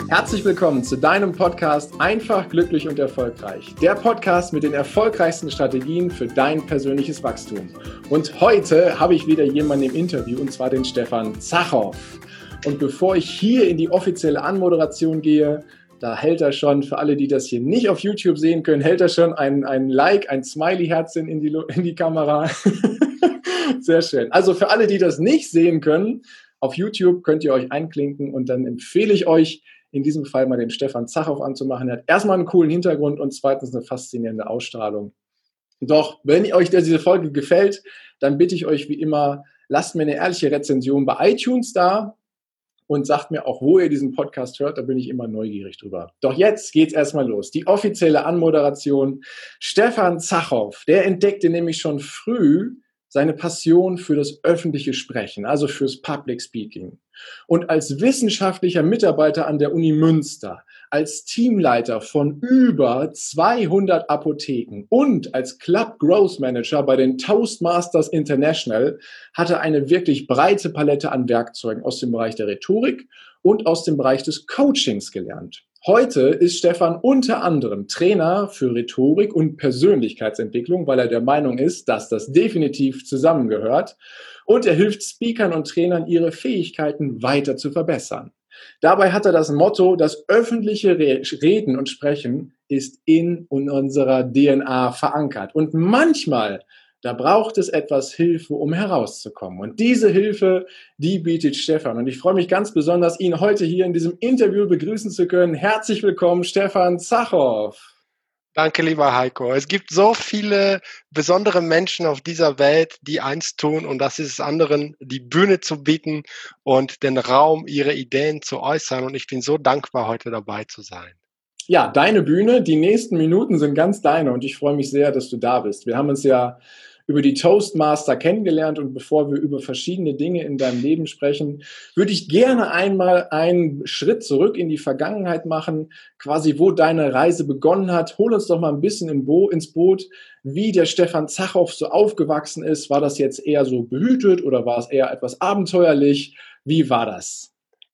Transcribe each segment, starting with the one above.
Herzlich willkommen zu deinem Podcast Einfach, glücklich und erfolgreich. Der Podcast mit den erfolgreichsten Strategien für dein persönliches Wachstum. Und heute habe ich wieder jemanden im Interview, und zwar den Stefan Zachow. Und bevor ich hier in die offizielle Anmoderation gehe, da hält er schon, für alle, die das hier nicht auf YouTube sehen können, hält er schon ein Like, ein Smiley-Herzchen in die Kamera. Sehr schön. Also für alle, die das nicht sehen können, auf YouTube könnt ihr euch einklinken und dann empfehle ich euch, in diesem Fall mal den Stefan Zachow anzumachen. Er hat erstmal einen coolen Hintergrund und zweitens eine faszinierende Ausstrahlung. Doch, wenn euch diese Folge gefällt, dann bitte ich euch wie immer, lasst mir eine ehrliche Rezension bei iTunes da und sagt mir auch, wo ihr diesen Podcast hört. Da bin ich immer neugierig drüber. Doch jetzt geht's erstmal los. Die offizielle Anmoderation. Stefan Zachow, der entdeckte nämlich schon früh seine Passion für das öffentliche Sprechen, also fürs Public Speaking. Und als wissenschaftlicher Mitarbeiter an der Uni Münster, als Teamleiter von über 200 Apotheken und als Club Growth Manager bei den Toastmasters International hat er eine wirklich breite Palette an Werkzeugen aus dem Bereich der Rhetorik und aus dem Bereich des Coachings gelernt. Heute ist Stefan unter anderem Trainer für Rhetorik und Persönlichkeitsentwicklung, weil er der Meinung ist, dass das definitiv zusammengehört. Und er hilft Speakern und Trainern, ihre Fähigkeiten weiter zu verbessern. Dabei hat er das Motto, das öffentliche Reden und Sprechen ist in unserer DNA verankert. Und manchmal, da braucht es etwas Hilfe, um herauszukommen. Und diese Hilfe, die bietet Stefan. Und ich freue mich ganz besonders, ihn heute hier in diesem Interview begrüßen zu können. Herzlich willkommen, Stefan Zachow. Danke, lieber Heiko. Es gibt so viele besondere Menschen auf dieser Welt, die eins tun, und das ist es anderen, die Bühne zu bieten und den Raum, ihre Ideen zu äußern. Und ich bin so dankbar, heute dabei zu sein. Ja, deine Bühne, die nächsten Minuten sind ganz deine und ich freue mich sehr, dass du da bist. Wir haben uns ja über die Toastmaster kennengelernt und bevor wir über verschiedene Dinge in deinem Leben sprechen, würde ich gerne einmal einen Schritt zurück in die Vergangenheit machen, quasi wo deine Reise begonnen hat. Hol uns doch mal ein bisschen ins Boot, wie der Stefan Zachow so aufgewachsen ist. War das jetzt eher so behütet oder war es eher etwas abenteuerlich? Wie war das?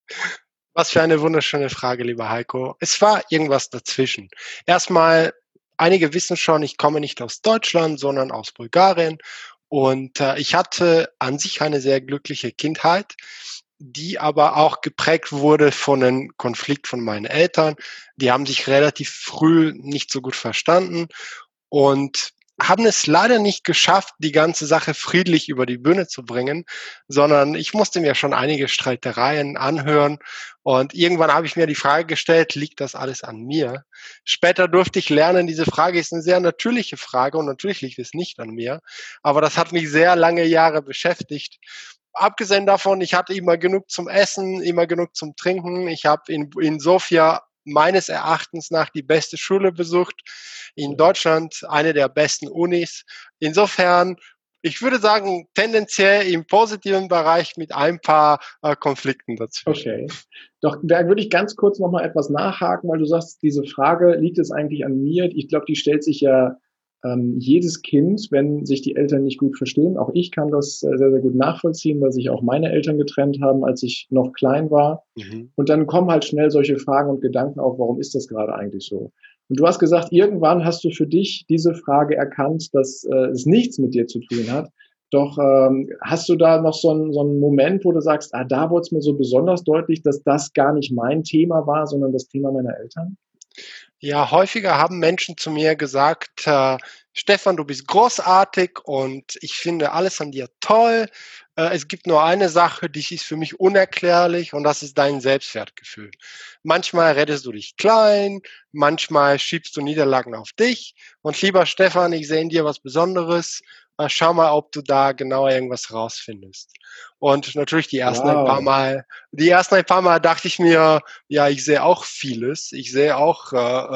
Was für eine wunderschöne Frage, lieber Heiko. Es war irgendwas dazwischen. Erstmal, einige wissen schon, ich komme nicht aus Deutschland, sondern aus Bulgarien. Und ich hatte an sich eine sehr glückliche Kindheit, die aber auch geprägt wurde von einem Konflikt von meinen Eltern. Die haben sich relativ früh nicht so gut verstanden und haben es leider nicht geschafft, die ganze Sache friedlich über die Bühne zu bringen, sondern ich musste mir schon einige Streitereien anhören und irgendwann habe ich mir die Frage gestellt, liegt das alles an mir? Später durfte ich lernen, diese Frage ist eine sehr natürliche Frage und natürlich liegt es nicht an mir, aber das hat mich sehr lange Jahre beschäftigt. Abgesehen davon, ich hatte immer genug zum Essen, immer genug zum Trinken. Ich habe in Sofia meines Erachtens nach die beste Schule besucht, in Deutschland eine der besten Unis. Insofern, ich würde sagen, tendenziell im positiven Bereich mit ein paar Konflikten dazwischen. Okay, doch da würde ich ganz kurz nochmal etwas nachhaken, weil du sagst, diese Frage, liegt es eigentlich an mir? Ich glaube, die stellt sich ja jedes Kind, wenn sich die Eltern nicht gut verstehen. Auch ich kann das sehr, sehr gut nachvollziehen, weil sich auch meine Eltern getrennt haben, als ich noch klein war. Und dann kommen halt schnell solche Fragen und Gedanken auf, warum ist das gerade eigentlich so? Und du hast gesagt, irgendwann hast du für dich diese Frage erkannt, dass es nichts mit dir zu tun hat. Doch hast du da noch so einen Moment, wo du sagst, da wurde es mir so besonders deutlich, dass das gar nicht mein Thema war, sondern das Thema meiner Eltern? Ja, häufiger haben Menschen zu mir gesagt, Stefan, du bist großartig und ich finde alles an dir toll. Es gibt nur eine Sache, die ist für mich unerklärlich und das ist dein Selbstwertgefühl. Manchmal rettest du dich klein, manchmal schiebst du Niederlagen auf dich und lieber Stefan, ich sehe in dir was Besonderes. Schau mal, ob du da genauer irgendwas rausfindest. Und natürlich die ersten ein paar Mal dachte ich mir, ja, ich sehe auch vieles. Ich sehe auch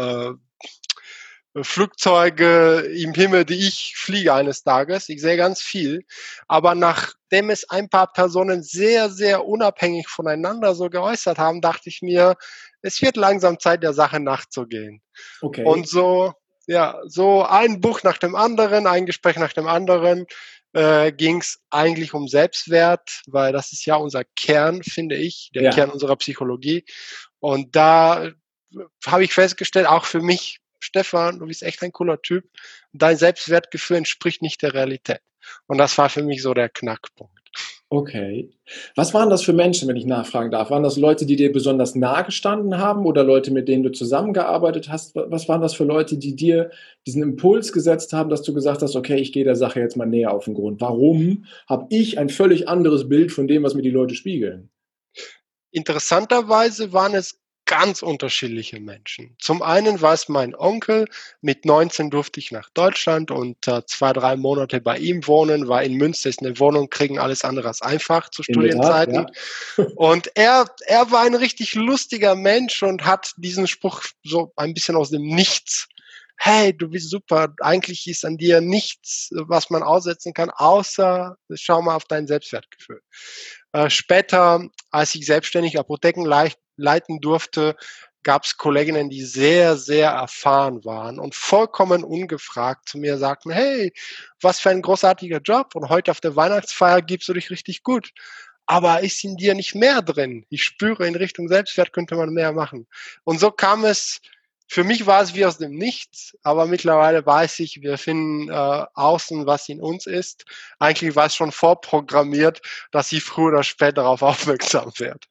Flugzeuge im Himmel, die ich fliege eines Tages. Ich sehe ganz viel. Aber nachdem es ein paar Personen sehr, sehr unabhängig voneinander so geäußert haben, dachte ich mir, es wird langsam Zeit, der Sache nachzugehen. Okay. Und so ein Buch nach dem anderen, ein Gespräch nach dem anderen. ging es eigentlich um Selbstwert, weil das ist ja unser Kern, finde ich, der Kern unserer Psychologie. Und da habe ich festgestellt, auch für mich, Stefan, du bist echt ein cooler Typ. Dein Selbstwertgefühl entspricht nicht der Realität. Und das war für mich so der Knackpunkt. Okay. Was waren das für Menschen, wenn ich nachfragen darf? Waren das Leute, die dir besonders nahe gestanden haben oder Leute, mit denen du zusammengearbeitet hast? Was waren das für Leute, die dir diesen Impuls gesetzt haben, dass du gesagt hast, okay, ich gehe der Sache jetzt mal näher auf den Grund? Warum habe ich ein völlig anderes Bild von dem, was mir die Leute spiegeln? Interessanterweise waren es ganz unterschiedliche Menschen. Zum einen war es mein Onkel. Mit 19 durfte ich nach Deutschland und 2, 3 Monate bei ihm wohnen, war in Münster, ist eine Wohnung kriegen, alles andere als einfach zu In der Tat, Studienzeiten. ja. Und er war ein richtig lustiger Mensch und hat diesen Spruch so ein bisschen aus dem Nichts. Hey, du bist super. Eigentlich ist an dir nichts, was man aussetzen kann, außer schau mal auf dein Selbstwertgefühl. Später, als ich selbstständig Apotheken leiten durfte, gab es Kolleginnen, die sehr, sehr erfahren waren und vollkommen ungefragt zu mir sagten, hey, was für ein großartiger Job und heute auf der Weihnachtsfeier gibst du dich richtig gut. Aber ist in dir nicht mehr drin? Ich spüre, in Richtung Selbstwert könnte man mehr machen. Und so kam es, für mich war es wie aus dem Nichts, aber mittlerweile weiß ich, wir finden außen, was in uns ist. Eigentlich war es schon vorprogrammiert, dass sie früher oder später darauf aufmerksam wird.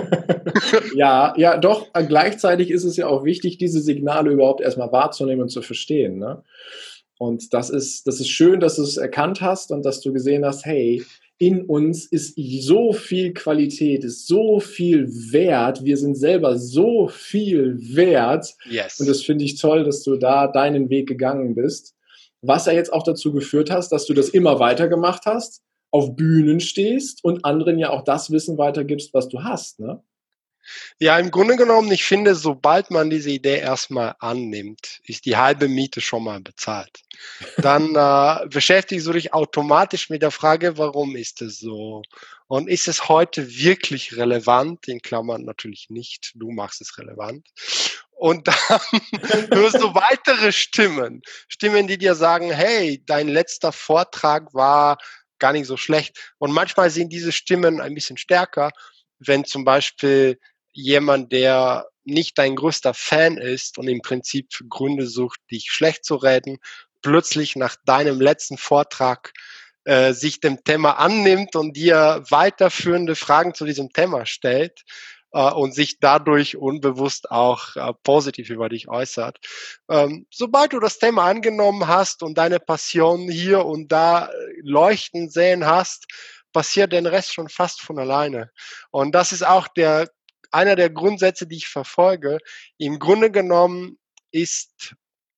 Ja, doch. Gleichzeitig ist es ja auch wichtig, diese Signale überhaupt erstmal wahrzunehmen und zu verstehen. Ne? Und das ist schön, dass du es erkannt hast und dass du gesehen hast, hey, in uns ist so viel Qualität, ist so viel Wert. Wir sind selber so viel wert. Yes. Und das finde ich toll, dass du da deinen Weg gegangen bist. Was ja jetzt auch dazu geführt hast, dass du das immer weiter gemacht hast, auf Bühnen stehst und anderen ja auch das Wissen weitergibst, was du hast. Ne? Ja, im Grunde genommen, ich finde, sobald man diese Idee erstmal annimmt, ist die halbe Miete schon mal bezahlt. Dann beschäftigst du dich automatisch mit der Frage, warum ist es so? Und ist es heute wirklich relevant? In Klammern natürlich nicht, du machst es relevant. Und dann hörst du weitere Stimmen, die dir sagen, hey, dein letzter Vortrag war gar nicht so schlecht. Und manchmal sind diese Stimmen ein bisschen stärker, wenn zum Beispiel jemand, der nicht dein größter Fan ist und im Prinzip Gründe sucht, dich schlecht zu reden, plötzlich nach deinem letzten Vortrag sich dem Thema annimmt und dir weiterführende Fragen zu diesem Thema stellt und sich dadurch unbewusst auch positiv über dich äußert. Sobald du das Thema angenommen hast und deine Passion hier und da leuchten sehen hast, passiert den Rest schon fast von alleine. Und das ist auch einer der Grundsätze, die ich verfolge. Im Grunde genommen ist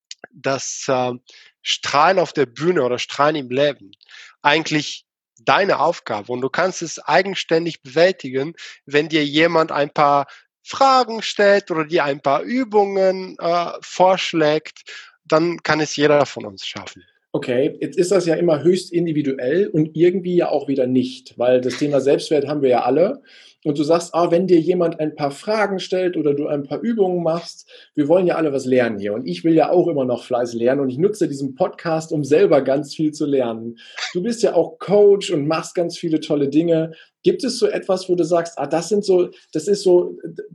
das Strahlen auf der Bühne oder Strahlen im Leben eigentlich deine Aufgabe. Und du kannst es eigenständig bewältigen, wenn dir jemand ein paar Fragen stellt oder dir ein paar Übungen vorschlägt, dann kann es jeder von uns schaffen. Okay, jetzt ist das ja immer höchst individuell und irgendwie ja auch wieder nicht, weil das Thema Selbstwert haben wir ja alle. Und du sagst, wenn dir jemand ein paar Fragen stellt oder du ein paar Übungen machst, wir wollen ja alle was lernen hier. Und ich will ja auch immer noch Fleiß lernen und ich nutze diesen Podcast, um selber ganz viel zu lernen. Du bist ja auch Coach und machst ganz viele tolle Dinge. Gibt es so etwas, wo du sagst, das ist so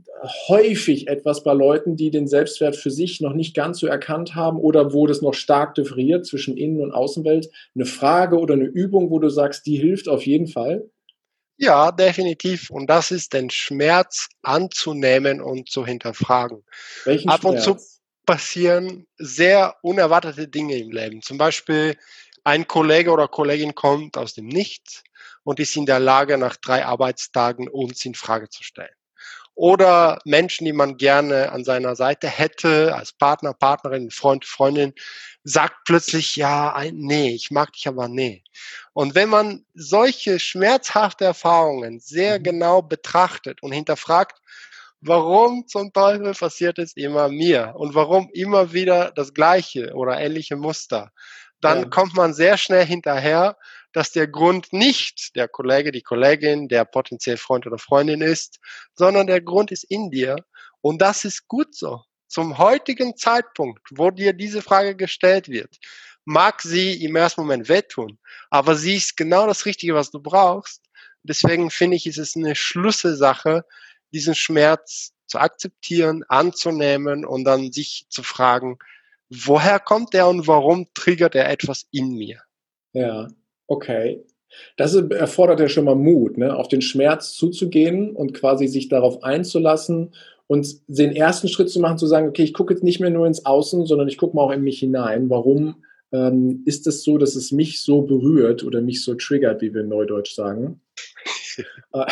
häufig etwas bei Leuten, die den Selbstwert für sich noch nicht ganz so erkannt haben oder wo das noch stark differiert zwischen Innen- und Außenwelt? Eine Frage oder eine Übung, wo du sagst, die hilft auf jeden Fall? Ja, definitiv. Und das ist den Schmerz anzunehmen und zu hinterfragen. Welchen Ab und zu Schmerz? passieren sehr unerwartete Dinge im Leben. Zum Beispiel ein Kollege oder Kollegin kommt aus dem Nichts und ist in der Lage, nach 3 Arbeitstagen uns in Frage zu stellen. Oder Menschen, die man gerne an seiner Seite hätte, als Partner, Partnerin, Freund, Freundin, sagt plötzlich, ja, nee, ich mag dich, aber nee. Und wenn man solche schmerzhafte Erfahrungen sehr genau betrachtet und hinterfragt, warum zum Teufel passiert es immer mir und warum immer wieder das gleiche oder ähnliche Muster, dann Ja. kommt man sehr schnell hinterher, dass der Grund nicht der Kollege, die Kollegin, der potenziell Freund oder Freundin ist, sondern der Grund ist in dir. Und das ist gut so. Zum heutigen Zeitpunkt, wo dir diese Frage gestellt wird, mag sie im ersten Moment wehtun, aber sie ist genau das Richtige, was du brauchst. Deswegen finde ich, ist es eine Schlüsselsache, diesen Schmerz zu akzeptieren, anzunehmen und dann sich zu fragen, woher kommt der und warum triggert er etwas in mir? Ja, okay. Das erfordert ja schon mal Mut, ne? Auf den Schmerz zuzugehen und quasi sich darauf einzulassen und den ersten Schritt zu machen, zu sagen, okay, ich gucke jetzt nicht mehr nur ins Außen, sondern ich gucke mal auch in mich hinein. Warum ist es so, dass es mich so berührt oder mich so triggert, wie wir in Neudeutsch sagen? Äh,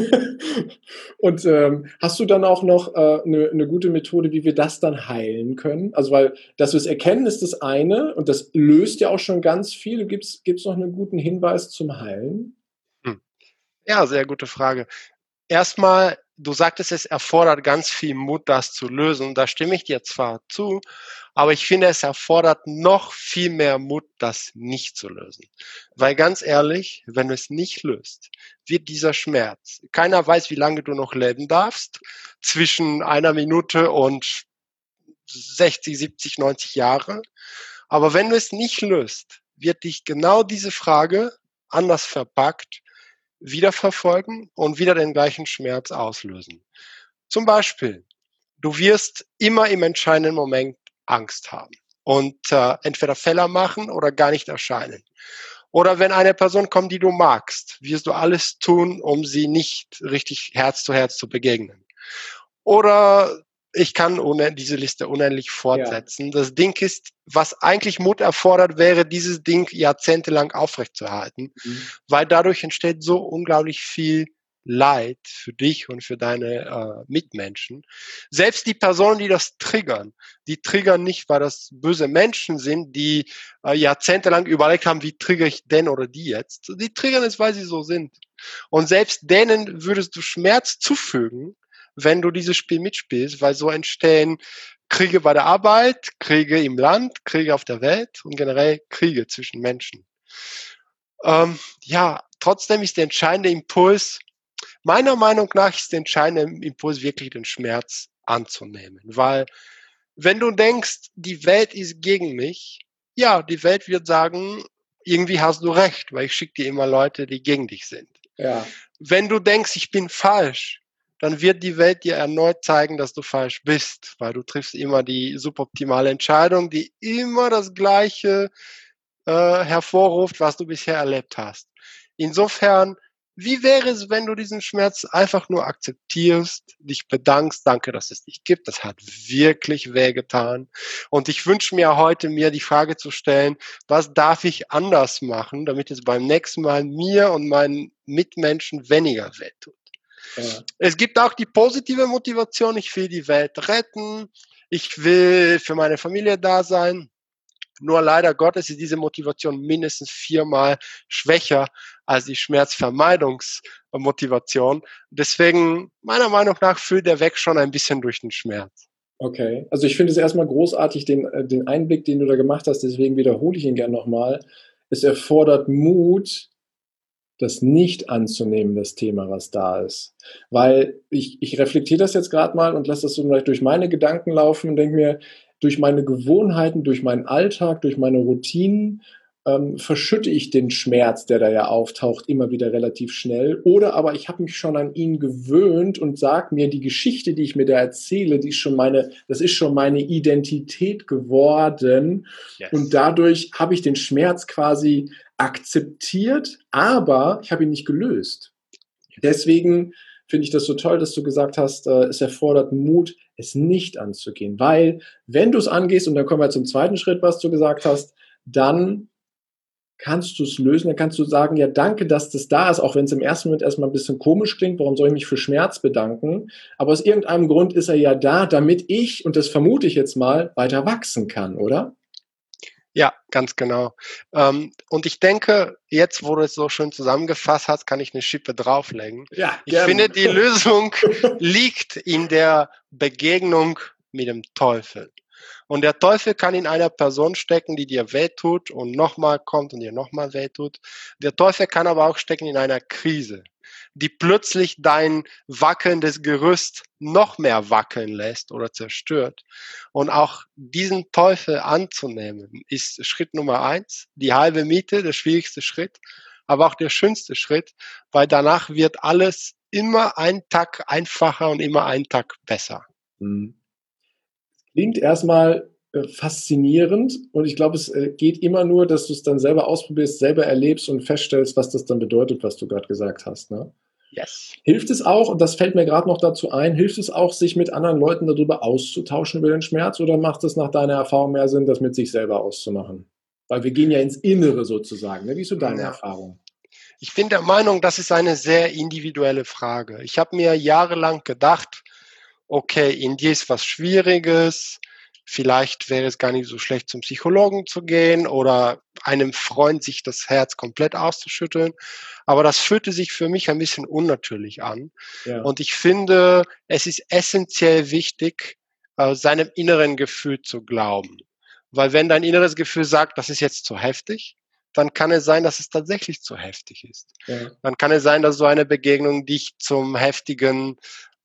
Und hast du dann auch noch eine gute Methode, wie wir das dann heilen können? Also, weil, dass wir es erkennen, ist das eine und das löst ja auch schon ganz viel. Gibt's noch einen guten Hinweis zum Heilen? Hm. Ja, sehr gute Frage. Erstmal, du sagtest, es erfordert ganz viel Mut, das zu lösen. Da stimme ich dir zwar zu, aber ich finde, es erfordert noch viel mehr Mut, das nicht zu lösen. Weil ganz ehrlich, wenn du es nicht löst, wird dieser Schmerz, keiner weiß, wie lange du noch leben darfst, zwischen einer Minute und 60, 70, 90 Jahre. Aber wenn du es nicht löst, wird dich genau diese Frage anders verpackt wieder verfolgen und wieder den gleichen Schmerz auslösen. Zum Beispiel, du wirst immer im entscheidenden Moment Angst haben und entweder Fehler machen oder gar nicht erscheinen. Oder wenn eine Person kommt, die du magst, wirst du alles tun, um sie nicht richtig Herz zu begegnen. Oder ich kann diese Liste unendlich Ja. fortsetzen. Das Ding ist, was eigentlich Mut erfordert, wäre dieses Ding jahrzehntelang aufrechtzuerhalten, Mhm. weil dadurch entsteht so unglaublich viel Leid für dich und für deine Mitmenschen. Selbst die Personen, die triggern nicht, weil das böse Menschen sind, die jahrzehntelang überlegt haben, wie triggere ich den oder die jetzt. Die triggern es, weil sie so sind. Und selbst denen würdest du Schmerz zufügen, wenn du dieses Spiel mitspielst, weil so entstehen Kriege bei der Arbeit, Kriege im Land, Kriege auf der Welt und generell Kriege zwischen Menschen. Ja, trotzdem ist der entscheidende Impuls, meiner Meinung nach ist der entscheidende Impuls wirklich den Schmerz anzunehmen, weil wenn du denkst, die Welt ist gegen mich, ja, die Welt wird sagen, irgendwie hast du recht, weil ich schicke dir immer Leute, die gegen dich sind. Ja. Wenn du denkst, ich bin falsch, dann wird die Welt dir erneut zeigen, dass du falsch bist, weil du triffst immer die suboptimale Entscheidung, die immer das Gleiche hervorruft, was du bisher erlebt hast. Insofern, wie wäre es, wenn du diesen Schmerz einfach nur akzeptierst, dich bedankst, danke, dass es dich gibt, das hat wirklich wehgetan. Und ich wünsche mir heute, mir die Frage zu stellen, was darf ich anders machen, damit es beim nächsten Mal mir und meinen Mitmenschen weniger wehtut. Ja. Es gibt auch die positive Motivation, ich will die Welt retten, ich will für meine Familie da sein. Nur leider Gottes ist diese Motivation mindestens 4-mal schwächer als die Schmerzvermeidungsmotivation. Deswegen, meiner Meinung nach, führt der Weg schon ein bisschen durch den Schmerz. Okay. Also ich finde es erstmal großartig, den Einblick, den du da gemacht hast, deswegen wiederhole ich ihn gerne nochmal. Es erfordert Mut, das nicht anzunehmen, das Thema, was da ist. Weil ich reflektiere das jetzt gerade mal und lasse das so durch meine Gedanken laufen und denke mir, durch meine Gewohnheiten, durch meinen Alltag, durch meine Routinen verschütte ich den Schmerz, der da ja auftaucht, immer wieder relativ schnell. Oder aber ich habe mich schon an ihn gewöhnt und sage mir, die Geschichte, die ich mir da erzähle, das ist schon meine Identität geworden. Yes. Und dadurch habe ich den Schmerz quasi akzeptiert, aber ich habe ihn nicht gelöst. Deswegen finde ich das so toll, dass du gesagt hast, es erfordert Mut, es nicht anzugehen. Weil, wenn du es angehst, und dann kommen wir zum zweiten Schritt, was du gesagt hast, dann kannst du es lösen, dann kannst du sagen, ja, danke, dass das da ist, auch wenn es im ersten Moment erstmal ein bisschen komisch klingt, warum soll ich mich für Schmerz bedanken? Aber aus irgendeinem Grund ist er ja da, damit ich, und das vermute ich jetzt mal, weiter wachsen kann, oder? Ja, ganz genau. Und ich denke, jetzt, wo du es so schön zusammengefasst hast, kann ich eine Schippe drauflegen. Ja, Ich finde, die Lösung liegt in der Begegnung mit dem Teufel. Und der Teufel kann in einer Person stecken, die dir wehtut und nochmal kommt und dir nochmal wehtut. Der Teufel kann aber auch stecken in einer Krise. die plötzlich dein wackelndes Gerüst noch mehr wackeln lässt oder zerstört. Und auch diesen Teufel anzunehmen, ist Schritt Nummer 1, die halbe Miete, der schwierigste Schritt, aber auch der schönste Schritt, weil danach wird alles immer einen Tag einfacher und immer einen Tag besser. Mhm. Klingt erstmal faszinierend und ich glaube, es geht immer nur, dass du es dann selber ausprobierst, selber erlebst und feststellst, was das dann bedeutet, was du gerade gesagt hast. Ne? Yes. Hilft es auch, und das fällt mir gerade noch dazu ein, hilft es auch, sich mit anderen Leuten darüber auszutauschen, über den Schmerz, oder macht es nach deiner Erfahrung mehr Sinn, das mit sich selber auszumachen? Weil wir gehen ja ins Innere sozusagen. Ne? Wie ist so deine Erfahrung? Ich bin der Meinung, das ist eine sehr individuelle Frage. Ich habe mir jahrelang gedacht, okay, in dir ist was Schwieriges, vielleicht wäre es gar nicht so schlecht, zum Psychologen zu gehen oder einem Freund sich das Herz komplett auszuschütteln. Aber das fühlte sich für mich ein bisschen unnatürlich an. Ja. Und ich finde, es ist essentiell wichtig, seinem inneren Gefühl zu glauben. Weil wenn dein inneres Gefühl sagt, das ist jetzt zu heftig, dann kann es sein, dass es tatsächlich zu heftig ist. Ja. Dann kann es sein, dass so eine Begegnung dich zum heftigen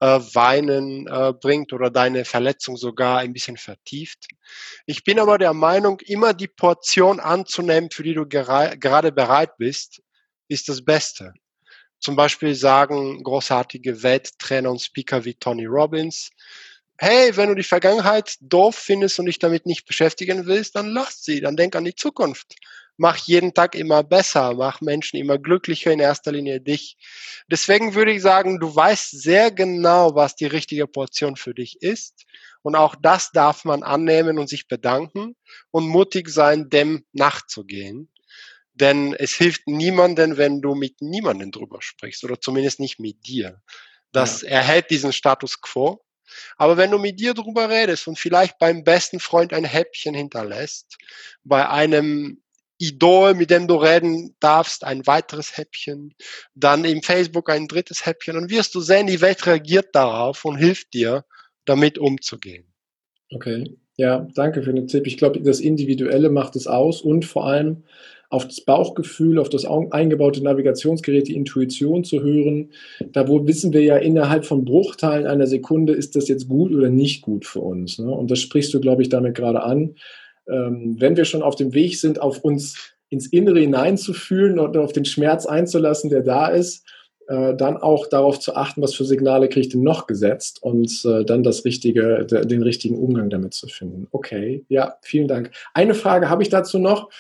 Weinen bringt oder deine Verletzung sogar ein bisschen vertieft. Ich bin aber der Meinung, immer die Portion anzunehmen, für die du gerade bereit bist, ist das Beste. Zum Beispiel sagen großartige Welttrainer und Speaker wie Tony Robbins, hey, wenn du die Vergangenheit doof findest und dich damit nicht beschäftigen willst, dann lass sie, dann denk an die Zukunft. Mach jeden Tag immer besser, mach Menschen immer glücklicher, in erster Linie dich. Deswegen würde ich sagen, du weißt sehr genau, was die richtige Portion für dich ist. Und auch das darf man annehmen und sich bedanken und mutig sein, dem nachzugehen. Denn es hilft niemandem, wenn du mit niemandem drüber sprichst oder zumindest nicht mit dir. Das erhält diesen Status quo. Aber wenn du mit dir drüber redest und vielleicht beim besten Freund ein Häppchen hinterlässt, bei einem Idol, mit dem du reden darfst, ein weiteres Häppchen, dann im Facebook ein drittes Häppchen, dann wirst du sehen, die Welt reagiert darauf und hilft dir, damit umzugehen. Okay, ja, danke für den Tipp. Ich glaube, das Individuelle macht es aus und vor allem auf das Bauchgefühl, auf das eingebaute Navigationsgerät, die Intuition zu hören. Da wo wissen wir ja innerhalb von Bruchteilen einer Sekunde, ist das jetzt gut oder nicht gut für uns. Ne? Und das sprichst du, glaube ich, damit gerade an. Wenn wir schon auf dem Weg sind, auf uns ins Innere hineinzufühlen und auf den Schmerz einzulassen, der da ist, dann auch darauf zu achten, was für Signale kriege ich denn noch gesetzt und dann den richtigen Umgang damit zu finden. Okay, ja, vielen Dank. Eine Frage habe ich dazu noch,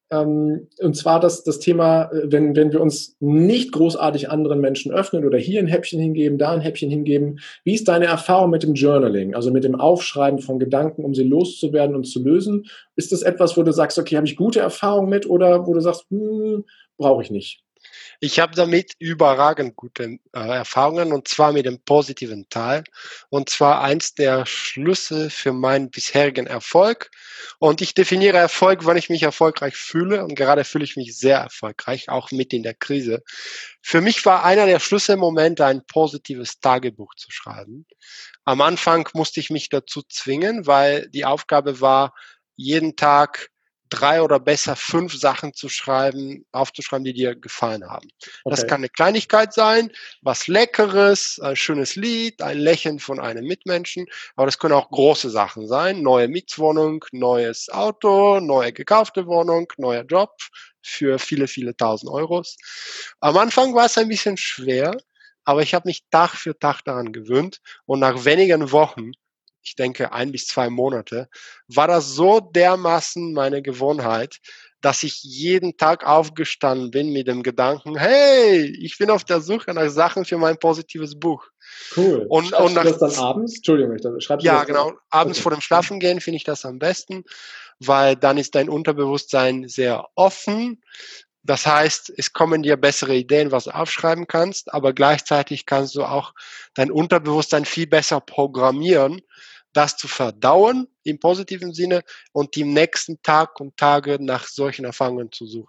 und zwar das Thema, wenn wir uns nicht großartig anderen Menschen öffnen oder hier ein Häppchen hingeben, da ein Häppchen hingeben. Wie ist deine Erfahrung mit dem Journaling, also mit dem Aufschreiben von Gedanken, um sie loszuwerden und zu lösen? Ist das etwas, wo du sagst, okay, habe ich gute Erfahrungen mit, oder wo du sagst, brauche ich nicht? Ich habe damit überragend gute Erfahrungen, und zwar mit dem positiven Teil. Und zwar eins der Schlüssel für meinen bisherigen Erfolg. Und ich definiere Erfolg, wann ich mich erfolgreich fühle. Und gerade fühle ich mich sehr erfolgreich, auch mit in der Krise. Für mich war einer der Schlüsselmomente, ein positives Tagebuch zu schreiben. Am Anfang musste ich mich dazu zwingen, weil die Aufgabe war, jeden Tag 3 oder besser 5 Sachen aufzuschreiben, die dir gefallen haben. Okay. Das kann eine Kleinigkeit sein, was Leckeres, ein schönes Lied, ein Lächeln von einem Mitmenschen, aber das können auch große Sachen sein, neue Mietwohnung, neues Auto, neue gekaufte Wohnung, neuer Job für viele, viele tausend Euros. Am Anfang war es ein bisschen schwer, aber ich habe mich Tag für Tag daran gewöhnt, und nach wenigen Wochen, ich denke 1 bis 2 Monate, war das so dermaßen meine Gewohnheit, dass ich jeden Tag aufgestanden bin mit dem Gedanken, hey, ich bin auf der Suche nach Sachen für mein positives Buch. Cool. Und schreibst du das dann abends? Entschuldigung, schreibst du ja, das genau. dann? Abends vor dem Schlafengehen finde ich das am besten, weil dann ist dein Unterbewusstsein sehr offen. Das heißt, es kommen dir bessere Ideen, was du aufschreiben kannst, aber gleichzeitig kannst du auch dein Unterbewusstsein viel besser programmieren, das zu verdauen im positiven Sinne und im nächsten Tag und Tage nach solchen Erfahrungen zu suchen.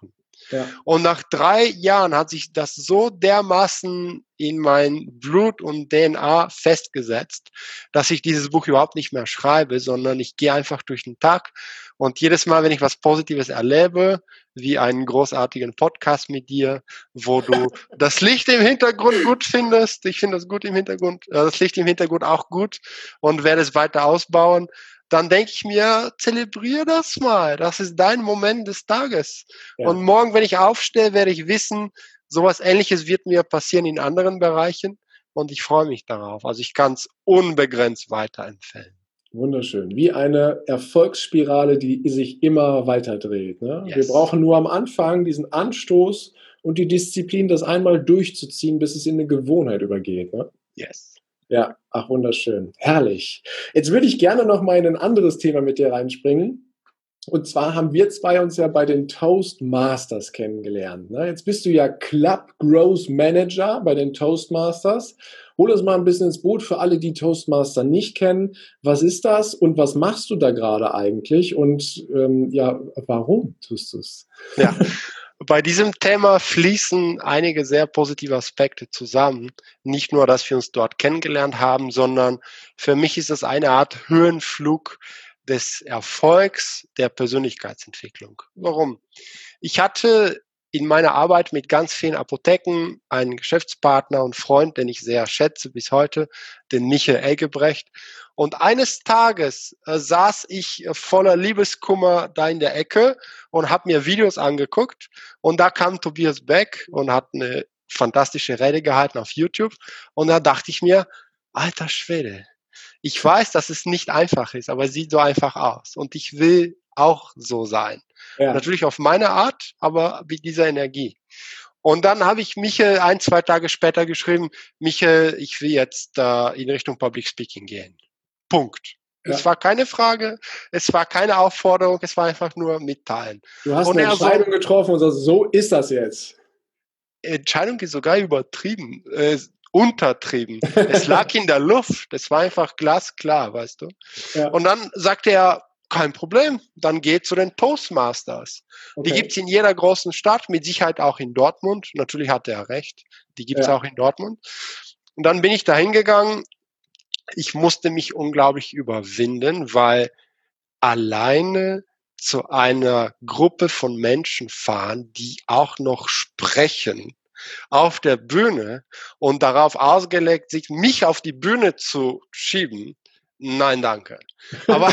Ja. Und nach 3 Jahren hat sich das so dermaßen in mein Blut und DNA festgesetzt, dass ich dieses Buch überhaupt nicht mehr schreibe, sondern ich gehe einfach durch den Tag und jedes Mal, wenn ich was Positives erlebe, wie einen großartigen Podcast mit dir, wo du das Licht im Hintergrund gut findest, ich finde das gut im Hintergrund, das Licht im Hintergrund auch gut und werde es weiter ausbauen, dann denke ich mir, zelebriere das mal. Das ist dein Moment des Tages. Ja. Und morgen, wenn ich aufstehe, werde ich wissen, sowas Ähnliches wird mir passieren in anderen Bereichen. Und ich freue mich darauf. Also ich kann es unbegrenzt weiterempfehlen. Wunderschön. Wie eine Erfolgsspirale, die sich immer weiter dreht. Ne? Yes. Wir brauchen nur am Anfang diesen Anstoß und die Disziplin, das einmal durchzuziehen, bis es in eine Gewohnheit übergeht. Ne? Yes. Ja, ach, wunderschön. Herrlich. Jetzt würde ich gerne noch mal in ein anderes Thema mit dir reinspringen. Und zwar haben wir zwei uns ja bei den Toastmasters kennengelernt. Ne? Jetzt bist du ja Club Growth Manager bei den Toastmasters. Hol uns mal ein bisschen ins Boot für alle, die Toastmaster nicht kennen. Was ist das und was machst du da gerade eigentlich? Und ja, warum tust du es? Ja. Bei diesem Thema fließen einige sehr positive Aspekte zusammen. Nicht nur, dass wir uns dort kennengelernt haben, sondern für mich ist es eine Art Höhenflug des Erfolgs der Persönlichkeitsentwicklung. Warum? Ich hatte in meiner Arbeit mit ganz vielen Apotheken einen Geschäftspartner und Freund, den ich sehr schätze bis heute, den Michael Eggebrecht. Und eines Tages saß ich voller Liebeskummer da in der Ecke und habe mir Videos angeguckt. Und da kam Tobias Beck und hat eine fantastische Rede gehalten auf YouTube. Und da dachte ich mir, alter Schwede, ich weiß, dass es nicht einfach ist, aber es sieht so einfach aus. Und ich will auch so sein. Ja. Natürlich auf meine Art, aber mit dieser Energie. Und dann habe ich Michael 1, 2 Tage später geschrieben, Michael, ich will jetzt in Richtung Public Speaking gehen. Punkt. Ja. Es war keine Frage, es war keine Aufforderung, es war einfach nur mitteilen. Du hast und eine Entscheidung getroffen und sagst, so ist das jetzt. Entscheidung ist sogar übertrieben, untertrieben. Es lag in der Luft, das war einfach glasklar, weißt du. Ja. Und dann sagte er, kein Problem, dann geht zu den Toastmasters. Okay. Die gibt's in jeder großen Stadt, mit Sicherheit auch in Dortmund. Natürlich hatte er recht, die gibt's auch in Dortmund. Und dann bin ich da hingegangen. Ich musste mich unglaublich überwinden, weil alleine zu einer Gruppe von Menschen fahren, die auch noch sprechen auf der Bühne und darauf ausgelegt, sich mich auf die Bühne zu schieben. Nein, danke. Aber,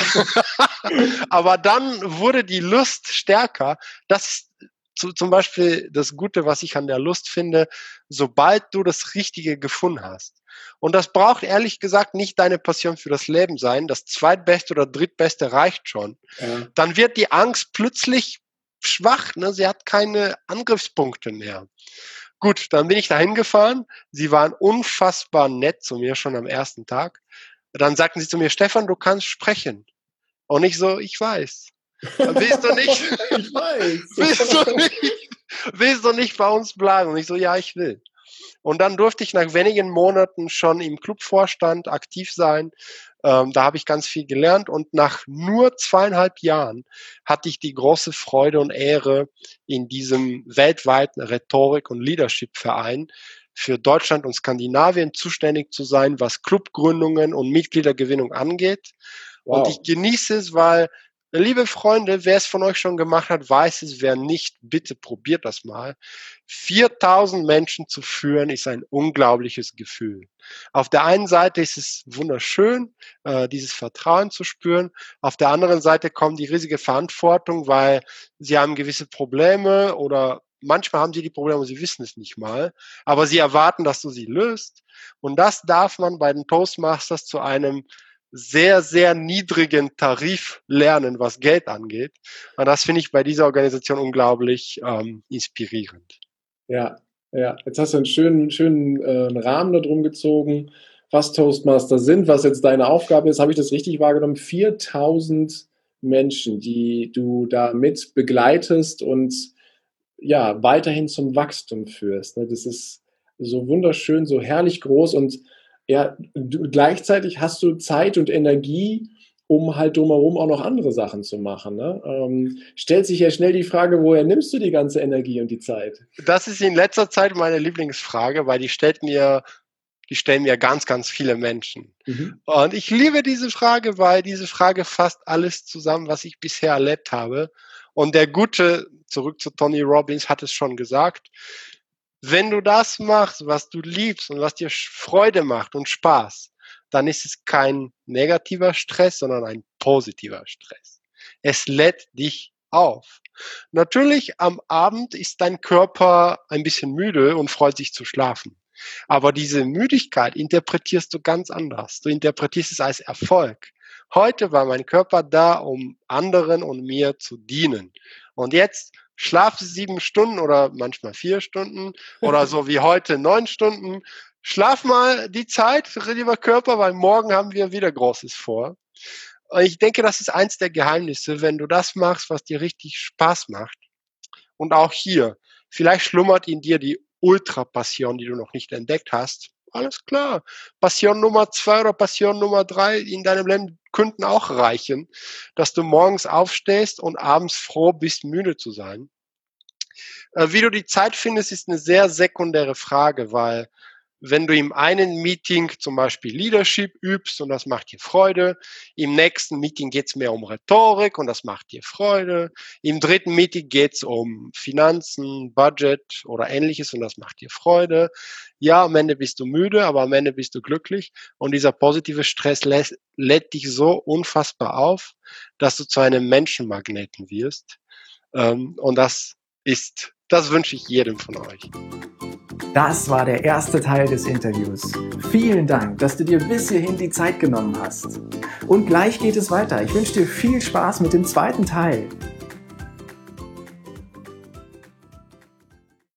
aber dann wurde die Lust stärker. Das ist zum Beispiel das Gute, was ich an der Lust finde, sobald du das Richtige gefunden hast. Und das braucht ehrlich gesagt nicht deine Passion für das Leben sein. Das zweitbeste oder drittbeste reicht schon. Ja. Dann wird die Angst plötzlich schwach. Ne? Sie hat keine Angriffspunkte mehr. Gut, dann bin ich dahin gefahren. Sie waren unfassbar nett zu mir schon am ersten Tag. Dann sagten sie zu mir, Stefan, du kannst sprechen. Und ich so, ich weiß. Willst du nicht? Ich weiß. Willst du nicht bei uns bleiben? Und ich so, ja, ich will. Und dann durfte ich nach wenigen Monaten schon im Clubvorstand aktiv sein. Da habe ich ganz viel gelernt. Und nach nur 2,5 Jahren hatte ich die große Freude und Ehre, in diesem weltweiten Rhetorik- und Leadership-Verein für Deutschland und Skandinavien zuständig zu sein, was Clubgründungen und Mitgliedergewinnung angeht. Wow. Und ich genieße es, weil, liebe Freunde, wer es von euch schon gemacht hat, weiß es, wer nicht, bitte probiert das mal. 4.000 Menschen zu führen, ist ein unglaubliches Gefühl. Auf der einen Seite ist es wunderschön, dieses Vertrauen zu spüren. Auf der anderen Seite kommt die riesige Verantwortung, weil sie haben gewisse Probleme oder manchmal haben sie die Probleme und sie wissen es nicht mal, aber sie erwarten, dass du sie löst. Und das darf man bei den Toastmasters zu einem sehr, sehr niedrigen Tarif lernen, was Geld angeht. Und das finde ich bei dieser Organisation unglaublich inspirierend. Ja, ja. Jetzt hast du einen schönen Rahmen darum gezogen, was Toastmaster sind, was jetzt deine Aufgabe ist. Habe ich das richtig wahrgenommen? 4.000 Menschen, die du da mit begleitest und ja, weiterhin zum Wachstum führst. Das ist so wunderschön, so herrlich groß und ja, gleichzeitig hast du Zeit und Energie, um halt drumherum auch noch andere Sachen zu machen, ne? Stellt sich ja schnell die Frage, woher nimmst du die ganze Energie und die Zeit? Das ist in letzter Zeit meine Lieblingsfrage, weil die stellen mir ganz, ganz viele Menschen. Mhm. Und ich liebe diese Frage, weil diese Frage fasst alles zusammen, was ich bisher erlebt habe. Und der Gute, zurück zu Tony Robbins, hat es schon gesagt, wenn du das machst, was du liebst und was dir Freude macht und Spaß, dann ist es kein negativer Stress, sondern ein positiver Stress. Es lädt dich auf. Natürlich am Abend ist dein Körper ein bisschen müde und freut sich zu schlafen. Aber diese Müdigkeit interpretierst du ganz anders. Du interpretierst es als Erfolg. Heute war mein Körper da, um anderen und mir zu dienen. Und jetzt schlafe 7 Stunden oder manchmal 4 Stunden oder so wie heute 9 Stunden. Schlaf mal die Zeit, lieber Körper, weil morgen haben wir wieder Großes vor. Und ich denke, das ist eins der Geheimnisse, wenn du das machst, was dir richtig Spaß macht. Und auch hier, vielleicht schlummert in dir die Ultrapassion, die du noch nicht entdeckt hast. Alles klar. Passion Nummer 2 oder Passion Nummer 3 in deinem Leben könnten auch reichen, dass du morgens aufstehst und abends froh bist, müde zu sein. Wie du die Zeit findest, ist eine sehr sekundäre Frage, weil wenn du im einen Meeting zum Beispiel Leadership übst und das macht dir Freude, im nächsten Meeting geht es mehr um Rhetorik und das macht dir Freude, im dritten Meeting geht es um Finanzen, Budget oder ähnliches und das macht dir Freude. Ja, am Ende bist du müde, aber am Ende bist du glücklich und dieser positive Stress lädt dich so unfassbar auf, dass du zu einem Menschenmagneten wirst. Und das wünsche ich jedem von euch. Das war der erste Teil des Interviews. Vielen Dank, dass du dir bis hierhin die Zeit genommen hast. Und gleich geht es weiter. Ich wünsche dir viel Spaß mit dem zweiten Teil.